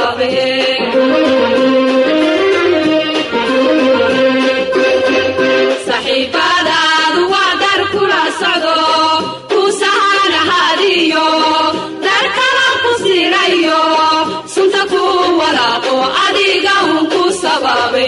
sababe saxiibadaadu waa dar kula socdo ku sahana hadiyo dar kala ku sirayo sunta ku walaaqo adiga ku sababe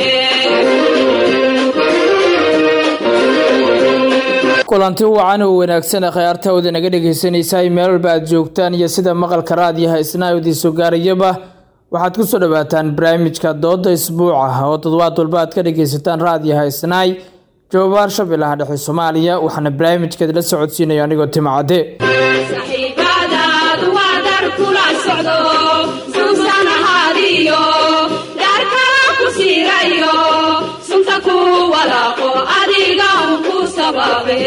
kulanti wacan oo wanaagsan khiyaartooda naga dhageysanaysaa meel walba aad joogtaan iyo sida maqalka raadiyaha isnaaydi soo gaarayaba waxaad ku soo dhawaataan barnaamijka dooda isbuuca oo toddobaad walba aad ka dhageysataan raadiyaha isnaay joobaar shabeellaha dhexe Soomaaliya waxaana barnaamijka la socodsiinayo anigoo Timcade saxiibadaadu waa dar kula socdo suusana hadiyo dar kala ku sirayo sunta ku walaaqo adiga ku sababe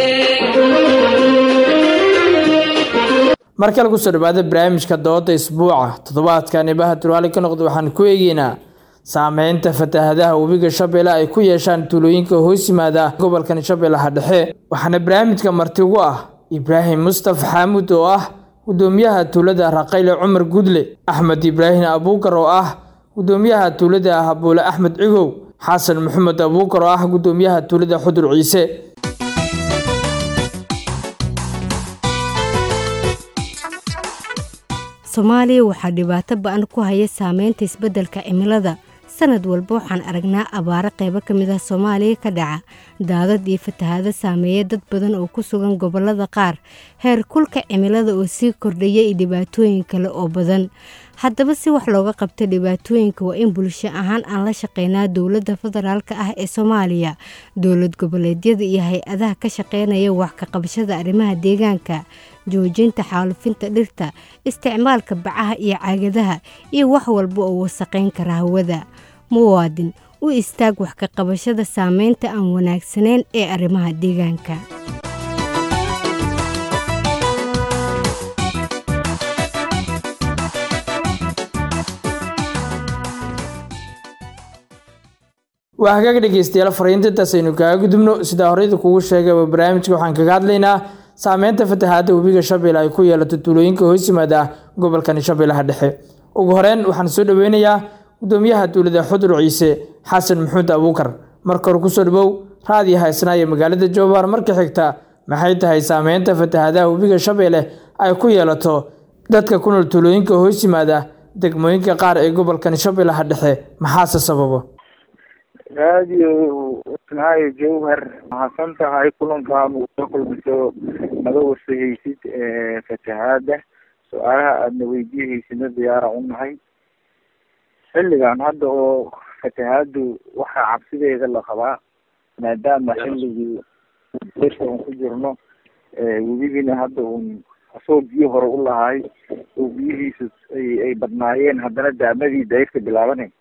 marka lagu soo dhawaado barnaamijka dooda isbuuca toddobaadkan ibaha turwaali ka noqdo waxaan ku eegeynaa saameynta fatahaadaha webiga Shabeelle ay ku yeeshaan tuulooyinka hoos yimaada gobolka Shabeellaha Dhexe waxaana barnaamijka marti ugu ah Ibraahim Mustafa Xamuud oo ah gudoomiyaha tuulada Raqayle Cumar Gudle Axmed Ibraahim Abuukar oo ah gudoomiyaha tuulada Habuule Axmed Cigow Xasan Maxamed Abuukar oo ah gudoomiyaha tuulada Xudur Ciise Soomaaliya waxaa dhibaato ba'an ku haya saameynta isbeddelka cimilada sanad walba waxaan aragnaa abaaro qaybo ka mid ah Soomaaliya ka dhaca daadad iyo fatahaado saameeya dad badan oo ku sugan gobollada qaar heer kulka cimilada oo sii kordhaya iyo dhibaatooyin kale oo badan haddaba si wax looga qabto dhibaatooyinka waa in bulsho ahaan aan la shaqeynaa dowladda federaalka ah ee Soomaaliya dowlad goboleedyada iyo hay-adaha ka shaqeynaya wax ka qabashada arrimaha deegaanka joojinta xaalufinta dhirta isticmaalka bacaha iyo caagadaha iyo wax walba oo wasaqeyn kara hawada muwaadin u istaag wax ka qabashada saameynta aan wanaagsaneyn ee arrimaha deegaanka waa hagaag dhageystayaal fariintaas aynu kaga gudubno sida horeyda kugu sheegay barnaamijka waxaan kaga hadlaynaa saameynta fatahaada webiga Shabeelle ay ku yeelato tuulooyinka hoos yimaada gobolka Shabeellaha Dhexe ugu horeen waxaan soo dhaweynayaa gudoomiyaha tuulada Xudur Ciise Xasan Maxamed Abuukar marka hore ku soo dhawow raadiyaha isnaay magaalada Joobaar marka xigta maxay tahay saameynta fatahaada webiga Shabeelle ay ku yeelato dadka ku nool tuulooyinka hoos yimaada degmooyinka qaar ee gobolka Shabeellaha Dhexe maxaa sababa radio isnaay Joobaar waxaan tahay kulankan uu soo kulmiso naga wasahaysid fatahaada su'aalaha aadna weydiinaysid diyaar u nahay xilligan hadda oo fatahaadu waxa cabsideeda la qabaa maadaama xilligii aan ku jirno webigina hadda asoo biyo hore u lahay oo biyihiisu ay badnaayeen haddana daamadii dayrka bilaabanay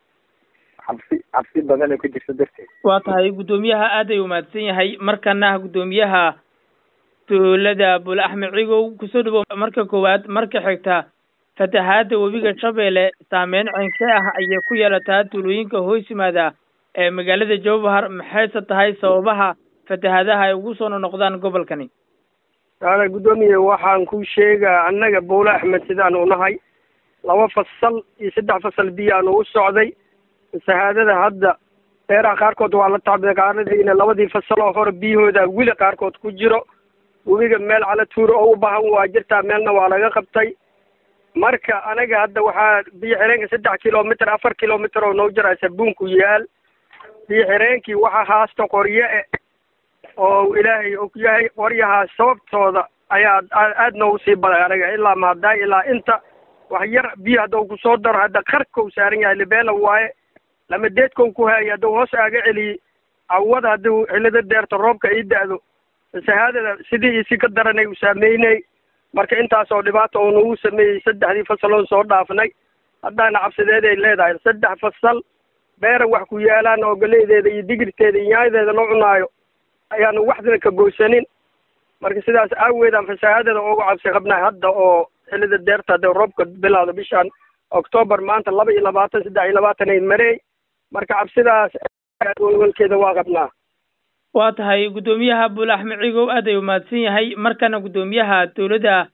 cabsi badan oo ka jirta darteed waa tahay gudoomiyaha aad ay u mahadsan yahay markana gudoomiyaha tuulada Habuule Axmed Cigow ku soo dhawow marka koowaad marka xigta fatahaada webiga Shabeelle saameyn ceenka ah ay ku yeelataa tuulooyinka hoos yimaada ee magaalada Jowhar maxay tahay sababaha fatahaadaha ay ugu soo noqdaan gobolkani gudoomiye waxaan ku sheegaa annaga Habuule Axmed sidaan u nahay 2 fasal iyo 3 fasal biyaan u socday fatahaadada hadda beeraha qaarkood waa la taabay qaaradiina 2 fasal oo hore biyahooda wili qaarkood ku jiro webiga meel cala tuuro oo u baahan waa jirtaa meelna waa laga qabtay marka anaga hadda waxaa biyo xireenka 3 kilomitir 4 kilomitir oo noo jira sabuunku yaal biyo xireenkii waxa haasta qorye oo ilaahay og yahay qoryaha sababtooda ayaa aad noo sii baday anaga ilaa maadaa ilaa inta wax yar biyo hadda ku soo daro hadda qarkow saaran yahay libeela waaye lama deedkow ku haaya hadda hoos aaga celi awada hadda xilada deerta roobka ay daado fatahaadada sidii isi ka daranay u saameynay marka intaas oo dhibaato oo nagu sameeyay 3 fasal oo soo dhaafnay haddana cabsideed ay leedahay 3 fasal beer wax ku yaalaan oo galeedeeda iyo digirteeda iyo yaadeeda loo cunaayo ayaan waxdana ka goosanin marka sidaas aaweedaan fatahaadada ugu cabsi qabnaa hadda oo xilada deerta hadda roobka bilaawda bishan October maanta 22 23 ay maray marka cabsidaas walkeeda waa qabnaa waa tahay gudoomiyaha Habuule Axmed Cigow aad ay u mahadsan yahay markana gudoomiyaha tuulada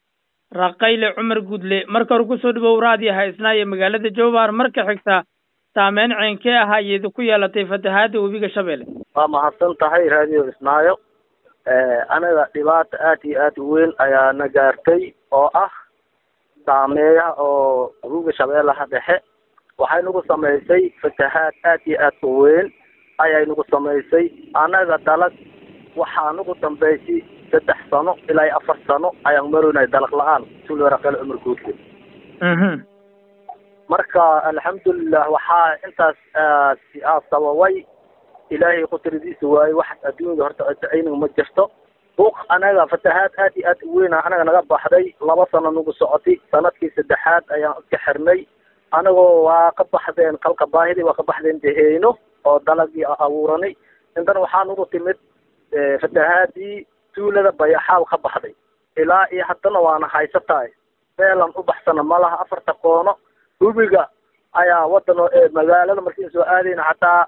Raqayle Cumar Gudle marka hore kusoo dhawow raadiyaha isnaa magaalada Jowhar marka xigta saameyn ceenkee ah ayay ku yeelatay fatahaada webiga Shabeelle. waa mahadsan tahay raadiyo isnaayo anaga dhibaato aad iyo aad u weyn ayaa na gaartay oo ah saameeya oo webiga Shabeellaha dhexe waxay nagu samaysay fatahaad aad iyo aad u weyn ayay nagu samaysay anaga dalag waxaa nagu dambeysay 3 sano ilaa 4 sano ayaan maroonay dalag la'aan tuulo Raqayle Cumar Gudle marka alxamdulillah waxaa intaas sababay ilaahay qudradiisa waay wax adduunka horta aynu ma jirto buuq anaga fatahaad aad iyo aad u weyn anaga naga baxday 2 sano nagu socotay sanadkii 3aad ayaan iska xirnay anagoo waa ka baxdeen qalka baahidi waa ka baxdeen deheeno oo dalagii abuuranay intan waxaa nagu timid fatahaadii tuulada Bayaxaaw ka baxday ilaa iyo haddana waana haysataay meelan u baxsana malaha 4 qoono webiga ayaa wadano magaalada markii soo aadayna hataa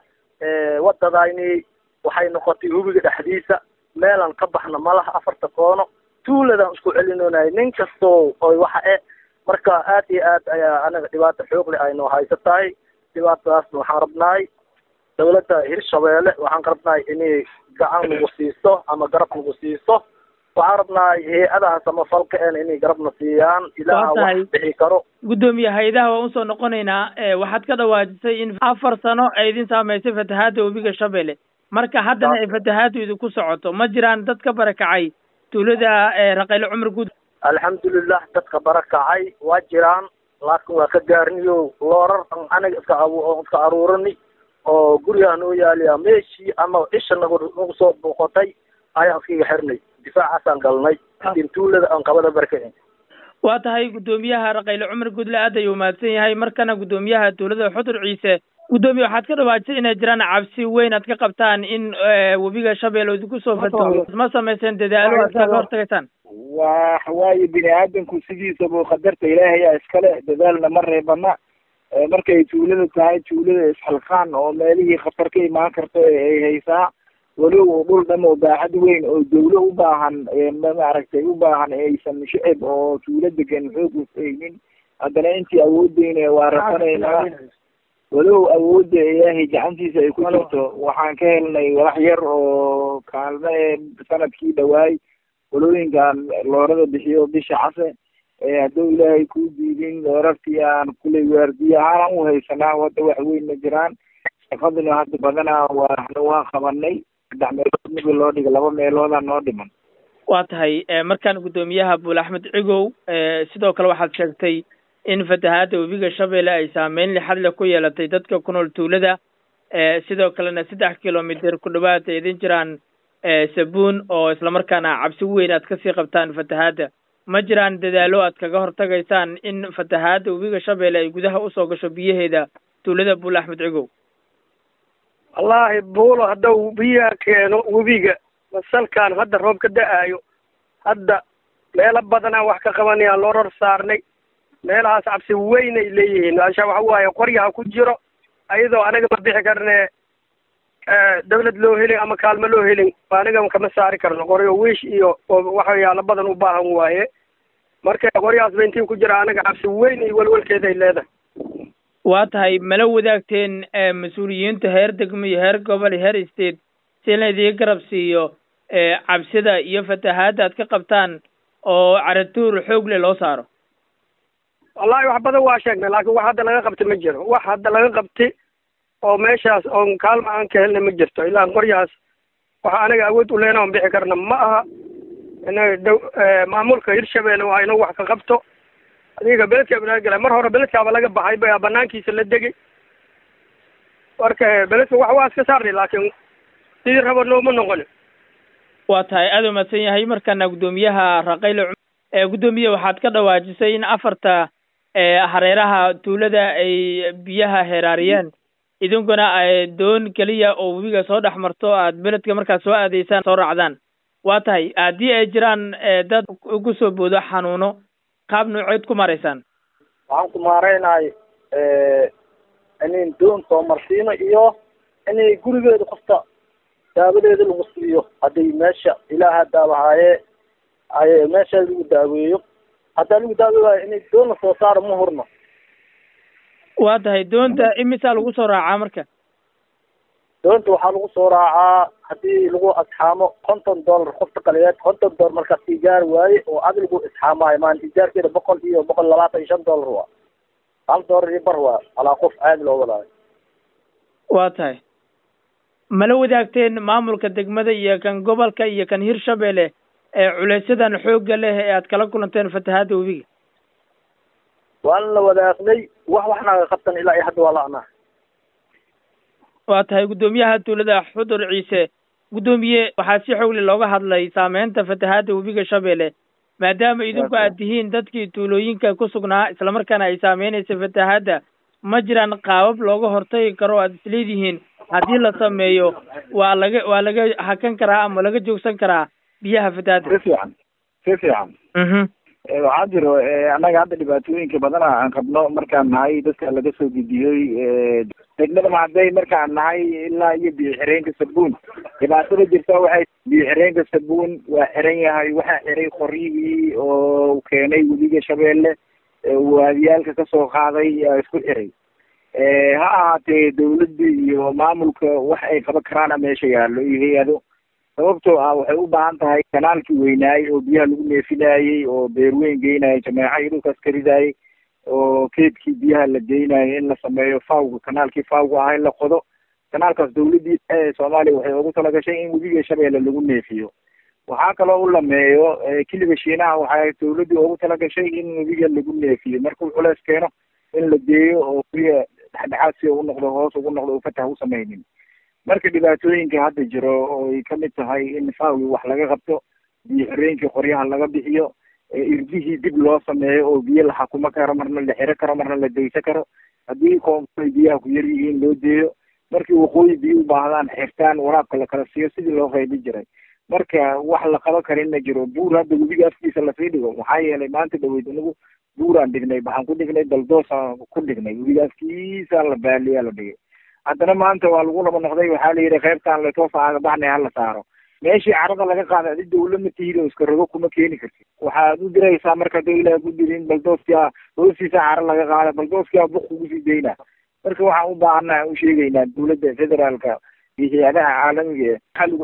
wadadayni waxay noqotay webiga dhexdiisa meelan ka baxna malaha 4 qoono tuulada isku celinoonaay nin kasto oo waxa marka aad iyo aad ayaa anaga dhibaato xoog leh ay noo haysataay dhibaatadaas waxaan rabnaay dawladda Hirshabeelle waxaan rabnaay inay gacan nagu siiso ama garab nagu siiso waxaan rabnaay hay'adaha samafalka inay garabna siiyaan ilaa wax bixi karo gudoomiye hay'adaha waan soo noqonaynaa waxaad ka dhawaajisay in 4 sano ay idin saameysay fatahaada webiga Shabeelle marka haddana ay fatahaadu idinku socoto ma jiraan dad ka barakacay tuulada Raqayle Cumar Gudle alxamdulillah dadka barakacay waa jiraan laakiin waa ka gaarniyo loorar anaga iska aruurani oo guriga noo yaaliya meeshii ama isha nagu soo boqotay ayaan iskaga xirnay difaacaasaan galnay in tuulada aan qabada barkeen waa tahay gudoomiyaha Raqayle Cumar Gudle aad ayuu mahadsan yahay markana gudoomiyaha tuulada Xudur Ciise gudoomiye waxaad ka dhawaajisay inay jiraan cabsi weyn aad ka qabtaan in webiga Shabeelle idinku soo fataho ma sameyseen dadaalo aad ka hortagaysaan waayo bini aadamku sidiisaba qadarta ilaahay ayaa iskale dadaalna ma reebana markay tuulada tahay tuulada isxilqaan oo meelihii khatar ka imaan karto ay haysaa walow dhul dhan oo baaxad weyn oo dawlo u baahan maaragtay u baahan aysan shicib oo tuulo degan xoog u haynin haddana intii awoodeyna waa rafanaynaa walow awoodda ilaahay gacantiisa ay ku jirto waxaan ka helnay walax yar oo kaalme sanadkii dhawaay walooyinkan loorada bixiyo bisha case hadduu ilaahay ku diidin loorartii aan kuley waardiye ahaan u haysanaa wadda wax weyn ma jiraan shaqaduna hadda badanaa waa qabanay 3 meelood mid loo dhigo 2 meeloodaa noo dhiman waa tahay markaan gudoomiyaha Buul Axmed Cigow sidoo kale waxaad sheegtay in fatahaada webiga Shabeelle ay saameyn lixad leh ku yeelatay dadka ku nool tuulada sidoo kalena 3 kiiloomitir ku dhawaad ay idin jiraan sabuun oo isla markaana cabsi weyn aad ka sii qabtaan fatahaada ma jiraan dadaalo aad kaga hortagaysaan in fatahaada webiga Shabeelle ay gudaha u soo gasho biyaheeda tuulada Buul Axmed Cigow wallaahi buulo hadduu biyaha keeno webiga masalkaan hadda roob ka da'aayo hadda meelo badanaa wax ka qabanayaan loo ror saarnay meelahaas cabsi weyn ay leeyihiin asha waxa waaye qoryaha ku jiro ayadoo anaga ma bixi karne dawlad loo helin ama kaalmo loo helin anaga kama saari karno qoryo wiish iyo waxyaalo badan u baahan waaye marka qoryahaas ba intii ku jira anaga cabsi weyn iyo walwalkeeda ay leedahay waa tahay mala wadaagteen mas-uuliyiinta heer degmo iyo heer gobol iyo heer state si in laydii garab siiyo cabsida iyo fatahaada aad ka qabtaan oo caratuur xoog leh loo saaro wallahi wax badan waa sheegnay laakiin wax hadda laga qabtay ma jiro wax hadda laga qabtay oo meeshaas oon kaalma aan ka helna ma jirto ilaa qoryahaas waxa anaga awood u leena oon bixi karna ma aha inaga maamulka Hirshabeelle waa inuu wax ka qabto adiga beledka banaagala mar hore beledkaaba laga baxay baa banaankiisa la degay marka beledka wax waa iska saarnay laakiin sidii rabo nooma noqon waa tahay aad u mahadsan yahay markana gudoomiyaha Raqayle gudoomiye waxaad ka dhawaajisay in 4 hareeraha tuulada ay biyaha heeraariyeen idinkuna ay doon kaliya oo webiga soo dhaxmarto aad beledka markaad soo aadeysaan soo raacdaan waa tahay haddii ay jiraan dad ugu soo boodo xanuuno qaab nooceed ku maraysaan waxaan ku maaraynaay inay doon soo marsiino iyo inay gurigeeda qofta daawadeeda lagu siiyo haddii meesha ilaaha daawahaaye ay meesha lagu daaweeyo haddaa lagu daawi waayo inay doon soo saaro ma hurno. waa tahay doonta imisaa lagu soo raacaa marka? doonta waxaa lagu soo raacaa haddii lagu asxaamo $50 qofta kaliyeed $50 markaas ijaar waaye oo adi lagu isxaamaayo maan ijaarkeeda $100 iyo $125 waa $1 iyo bar waa alaa qof caadi loo wadaayo. waa tahay mala wadaagteen maamulka degmada iyo kan gobolka iyo kan Hirshabelle ee culeysyadan xoogga leh ee aad kala kulanteen fatahaada webiga? waan la wadaagnay wax naga qabtan ilaa iyo hadda waa la'naa. waa tahay guddoomiyaha tuulada Xudur Ciise. guddoomiye waxaa si xoogli looga hadlay saameynta fatahaada webiga Shabeelle maadaama idinku aad tihiin dadkii tuulooyinka ku sugnaa isla markaana ay saameynaysa fatahaada, ma jiraan qaabab looga hortagi karo aad isleedihiin haddii la sameeyo waa laga hakan karaa ama laga joogsan karaa biyaha fatahaada? si fiican waxaa jiro annaga hadda dhibaatooyinka badana aan qabno markaan nahay dadka laga soo gudiyey degmada Macday markaan nahay ilaa iyo biyo xireenka Sabuun. dhibaatada jirta waxay biyo xireenka Sabuun waa xiran yahay, waxaa xiray qoryihii oo keenay webiga Shabeelle waadiyaalka kasoo qaaday isku xiray. ha ahaatee dawladda iyo maamulka wax ay qaban karaana meesha yaallo iyo hay-ado, sababtoo ah waxay u baahan tahay kanaalkii weynaayey oo biyaha lagu neefinaayey oo beerweyn geynayay jameeca iyo dhulkaas ka ridaayey oo keedkii biyaha la geynayay in la sameeyo fawga, kanaalkii fawga ah in la qodo. kanaalkaas dawladdii Soomaaliya waxay ugu talagashay in webiga Shabeelle lagu neefiyo. waxaa kaloo u lameeyo kiliga Shiinaha waxay dawladdii ugu talagashay in webiga lagu neefiyo markuu culeys keeno in la geeyo oo biyo dhexdhexaad si u noqdo hoos ugu noqdo uu fatah u samaynin. marka dhibaatooyinka hadda jiro oo ay kamid tahay in faawi wax laga qabto, biyo xireenkii qoryaha laga bixiyo, irdihii dib loo sameeyo oo biyo la xakumo karo, marna la xiro karo, marna la daysa karo. haddii koonfur biyaha ku yar yihiin loo deeyo, markii waqooyi biyo u baahdaan xirtaan waraabka la kala siiyo sidii loo qaybi jiray. marka wax la qaban karin ma jiro. buur hadda webiga afkiisa lasii dhigo, maxaa yeelay maanta dhaweyd anagu buuraan dhignay, waxaan ku dhignay daldoosaan ku dhignay, webiga afkiisa la baaliyaa la dhigay. haddana maanta waa lagu laba noqday, waxaa la yidhi qaybtaan latoosa aga baxnay hala saaro. meeshii carada laga qaaday adi dawlad ma tihid oo iska rogo kuma keeni kartid. waxaad u diraysaa marka hadda ilaaha ku dirin baldooskia hoostiisa cara laga qaaday, baldooskia buq kugu sii daynaa. marka waxaan u baahannaha u sheegaynaa dawladda federaalka iyo hay-adaha caalamiga waxa lagu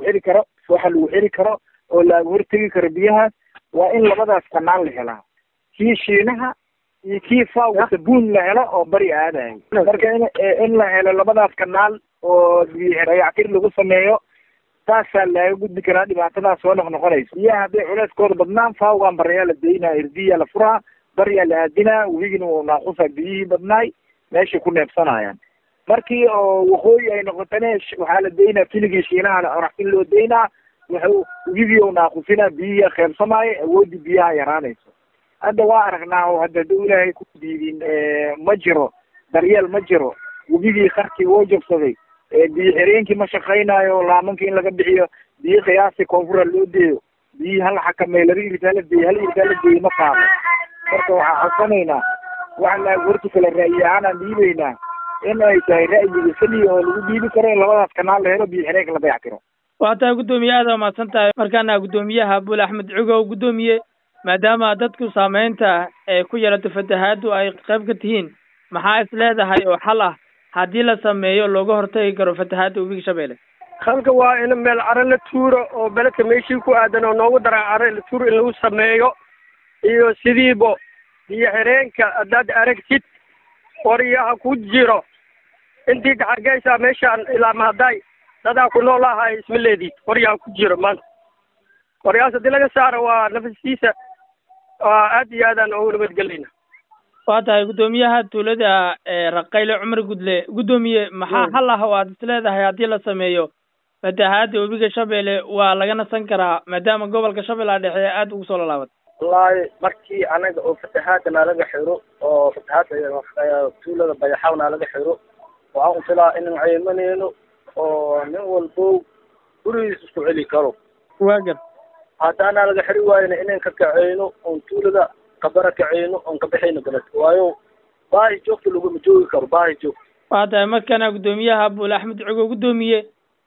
xiri karo oo laga hortegi karo biyahaas waa in labadaas kanaal la helaa, kii Shiinaha iyo kii fawga Sabuun la helo oo bari aadayo. marka in la helo labadaas kanaal oo dayactir lagu sameeyo, taasaa laga gudbi karaa dhibaatadaas soo noqnoqonaysa. biyaha hadday culeyskooda badnaan fawgaan barayaa la daynaa, irdiyaa la furaa, bariyaa la aadinaa, webigina uu naaqusa biyihii badnaay meeshay ku neebsanayaan. markii oo waqooyi ay noqotane waxaa la daynaa kiligii Shiinaha oraxsin loo daynaa, wuxuu webigii uu naaqusinaa, biyihii qeybsamaayo, awoodii biyaha yaraanayso. hadda waa aragnaa oo hadda ilaahay ku diidin ma jiro daryeel, ma jiro. webigii qarkii woo jabsaday, biyo xireenkii ma shaqaynayo, laamankii in laga bixiyo, biyo qiyaasi koonfura loo deeyo, biyihii hala xakameeyo, 2 irtaa la deeyo, 1 irtaa la deeyo ma qaado. marka waxaan codsanaynaa waxa la horta kala ra'yi ahaan aan dhiibaynaa in ay tahay ra'yiga saliya oo lagu dhiibi karo in labadaas kanaal la helo biyo xireenka la dayactiro. waa tahay guddoomiye aad waa mahadsan tahay. markaana guddoomiyaha Buul Axmed Cugow. guddoomiye maadaama dadku saameynta ee ku yeelata fatahaadu ay qayb ka tihiin, maxaa is leedahay oo xal ah haddii la sameeyo looga hortagi karo fatahaada webiga Shabeelle? halka waa in meel cara la tuuro oo beledka meeshii ku aadan oo noogu daran cara la tuuro in lagu sameeyo, iyo sidiibo biyo xireenka haddaad aragtid qoryaha ku jiro intii gaxageysa meeshaan ilaa mahadaay dadaa ku noolahay isma leedid qoryaha ku jiro maanta. qoryahaas haddii laga saaro waa nafasiisa aad iyo aadaan ugu nabadgelayna. waa tahay guddoomiyaha tuulada Raqayle Cumar Gudle. guddoomiye maxaa hal ah oo aad is leedahay haddii la sameeyo fatahaada webiga Shabeelle waa laga nasan karaa maadaama gobolka Shabeellaha Dhexe aad ugu soo laalaabatay? wallaahi markii anaga oo fatahaada naalaga xiro oo fatahaada tuulada Bayaxaw naalaga xiro waxaan u filaa inaan caymanayno oo nin walbo gurigiisa isku celi karo. waagan haddaana laga xiri waayna inaan ka kacayno oon tuulada kabara kacayno oon ka baxayno beledka, waayo baahi joogta laguma joogi karo, baahi joogta. waa tahay markana guddoomiyaha Buul Axmed Cugow. guddoomiye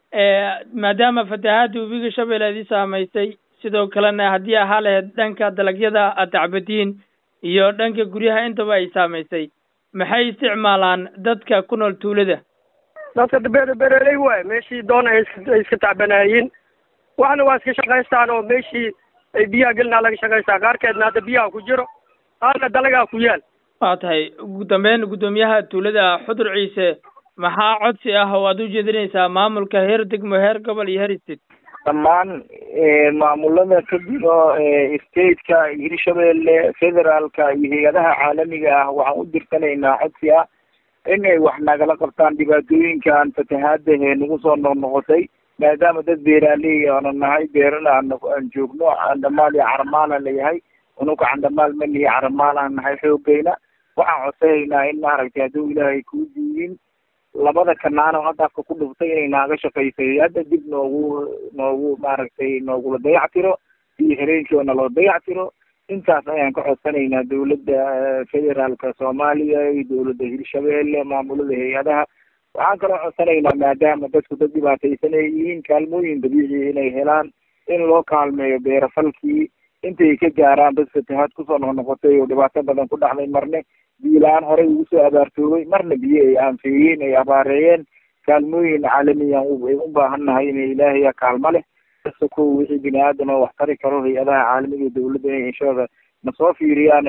maadaama fatahaada webiga Shabeelle ay saamaysay, sidoo kalena haddii ahaa lahayd dhanka dalagyada aad tacbatiin iyo dhanka guryaha intaba ay saamaysay maxay isticmaalaan dadka ku nool tuulada? dadka beeraley waay meeshii doon ay iska tacbanaayeen waxna waa iska shaqaystaan oo meeshii ay biyaha gelinaa laga shaqaystaa qaarkeedna hadda biyaha ku jiro qaarna dalagaa ku yaal. waa tahay ugu dambeyn guddoomiyaha tuulada Xudur Ciise maxaa codsi ah oo aad u jeedinaysaa maamulka heer degmo, heer gobol iyo heer state? dhammaan maamulada ka jiro stateka, Hirshabelle, federaalka iyo hay-adaha caalamiga ah waxaan u dirtanaynaa codsi ah inay wax nagala qabtaan dhibaatooyinkan fatahaada nagu soo noqnoqotay maadaama dad beeraley aan nahay, beerana aan joogno. Candamaal iyo Carmaal aan leeyahay, unuka Candamaal ma nihi, Carmaal aan nahay xoogayna. waxaan codsanaynaa in maaragtay hadduu ilaahay kuu diidin labada kanaano hadda afka ku dhuftay inay naaga shaqaysay hadda dib noogu maaragtay noogula dayactiro iyo hereenkii naloo dayactiro. intaas ayaan ka codsanaynaa dawladda federaalka Soomaaliya iyo dawladda Hirshabelle, maamulada hay-adaha. waxaan kaloo codsanaynaa maadaama dadku dad dhibaataysan ay yihiin kaalmooyin dabiici inay helaan, in loo kaalmeeyo beerafalkii intay ka gaaraan dad fatahaad kusoo noqnoqotay oo dhibaato badan ku dhacday. marne biyo-la-aan horey ugu soo abaartoobay, marna biyo ay aanfeeyeen, ay abaareeyeen. kaalmooyin caalamiyan ay u baahannahay inay ilaahay kaalmo leh ko wixii bini aadan oo wax tari karo hay-adaha caalamiga iyo dawladda inay inshooda na soo fiiriyaan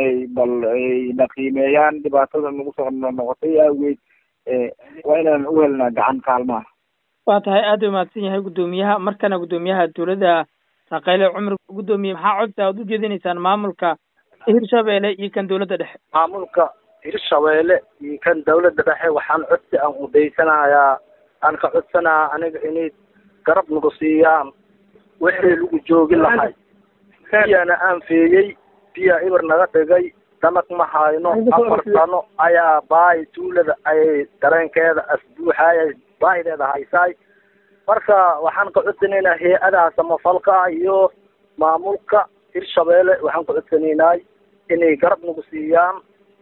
ay na qiimeeyaan dhibaatada nagu soo noqotay awgeed. waa inaan u helnaa gacan kaalmaha. waa tahay aad u mahadsan yahay guddoomiyaha. markana guddoomiyaha tuulada Saqayle Cumar, guddoomiye maxaa codsi aad u jeedinaysaan maamulka Hirshabelle iyo kan dawladda dhexe? maamulka Hirshabelle iyo kan dawladda dhexe waxaan codsi aan udaysanayaa, aan ka codsanaa aniga inay garab nagu siiyaan wixii lagu joogi lahay. biyana aan feeyey, biya ibar naga dhigay, dalag ma hayno. 4 sano ayaa baay tuulada ay dareenkeeda asbuuxaya baahideeda haysaay. marka waxaan ka codsanaynaa hay-adaha samafalka iyo maamulka Hirshabelle waxaan ka codsanaynaa inay garab nagu siiyaan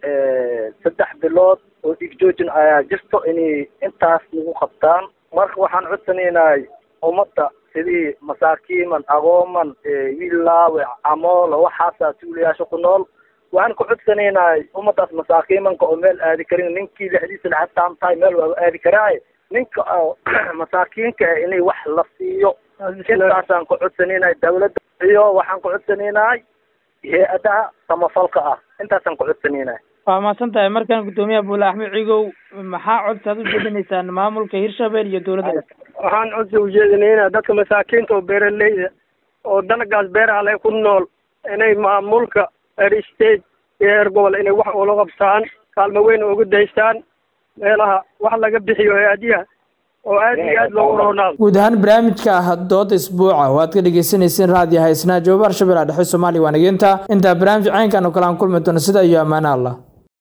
3 bilood oo igjoojin ayaa jirto inay intaas nagu qabtaan. marka waxaan codsanaynaa ummadda sidii masaakiiman, agooman, wiilaawe, camoolo waxaasaa tuulayaasha ku nool. waxaan ka codsanaynaa ummaddaas masaakiimanka oo meel aadi karin, ninkii lexdiisa lacagtaan tahay meel waa aadi karaaye, ninka masaakiinka inay wax la siiyo. intaasaan ka codsanaynaa dawladda iyo waxaan ka codsanaynaa hay-adaha samafalka ah. intaasaan ka codsanaynaa. waa mahadsan tahay. markaan guddoomiyaha Buule Axmed Cigow maxaa codsi aad u jeedinaysaan maamulka Hirshabelle iyo dawladda? waxaan codsi u jeedinaynaa dadka masaakiinta oo beeraleyda oo dalagaas beeraha leh ku nool inay maamulka heer state iyo heer gobol inay wax ula qabtaan, kaalmo weyn uga daystaan meelaha wax laga bixiyo hay-adiyaha oo aad iyo aad loogu roonaado. guud ahaan barnaamijka dood isbuuca waad ka dhegeysaneyseen raadiyo Haysnaa Joobar Shabeelle Dhexe Soomaaliya waanageenta. inta barnaamij caynkan oo kale aan kulmi doono sida iyo amaana Allah.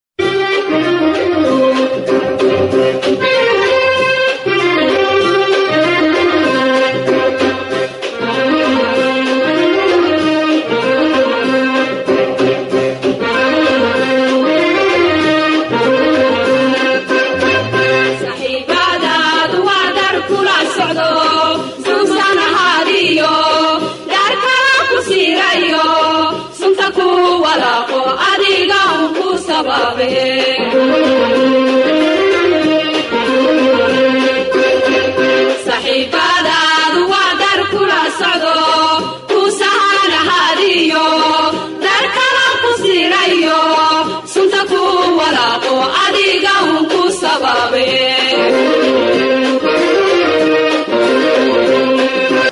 saxiibadaadu waa dar kula socdo ku sahanahadiyo dar kala ku sirayo sunta ku walaaqo adiga ku sababe